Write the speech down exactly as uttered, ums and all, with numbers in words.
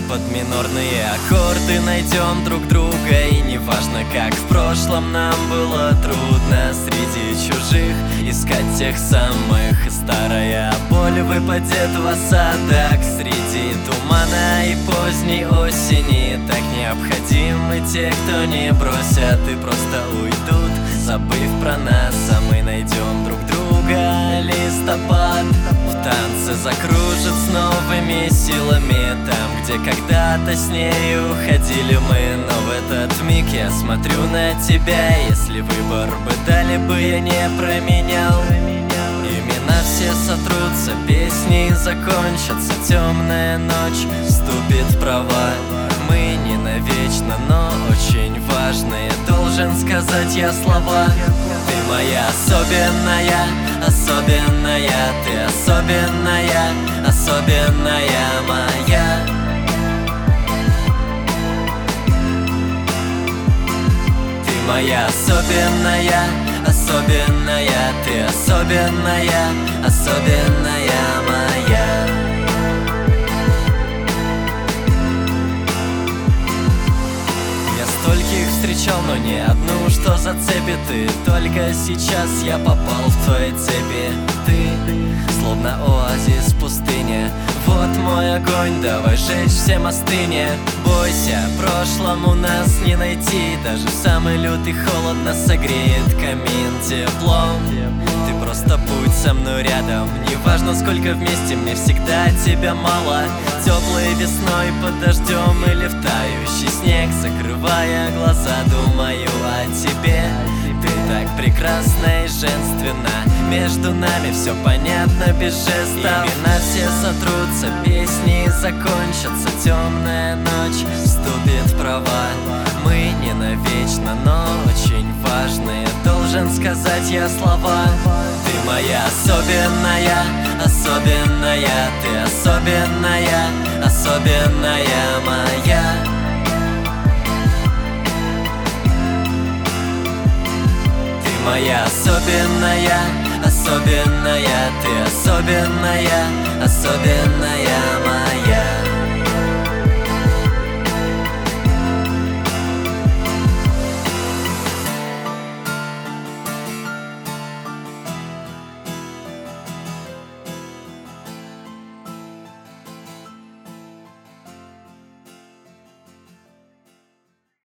под минорные аккорды найдем друг друга. И неважно, как в прошлом нам было трудно среди чужих искать тех самых. И старая боль выпадет в осадок среди тумана и поздней осени. Так необходимы те, кто не бросят и просто уйдут, забыв про нас. А мы найдем друг друга. Листопад в танце закружит с новыми силами там, где когда-то с нею ходили мы. Но в этот миг я смотрю на тебя. Если выбор бы дали бы, я не променял. Имена все сотрутся, песни закончатся, темная ночь вступит в права. Мы не навечно, но очень важные, должен сказать я слова. Ты моя особенная, особенная, ты особенная, особенная моя. Ты моя особенная, особенная, ты особенная, особенная моя. Стольких встречал, но ни одну, что зацепит. И только сейчас я попал в твои цепи. Ты словно оазис в пустыне. Вот мой огонь, давай жечь все мосты. Не бойся, прошлому нас не найти. Даже в самый лютый холод нас согреет камин теплом. Ты просто будь со мной рядом. Неважно, сколько вместе, мне всегда тебя мало. Теплой весной под дождем или в тающий снег, закрывая глаза, думаю о тебе. Ты так прекрасна и женственна. Между нами все понятно без жестов. Имена все сотрутся, песни закончатся, темная ночь вступит в права. Мы не навечно, но очень важные, должен сказать я слова. Ты моя особенная, особенная, ты особенная, особенная моя. Ты моя особенная, особенная, ты особенная, особенная моя.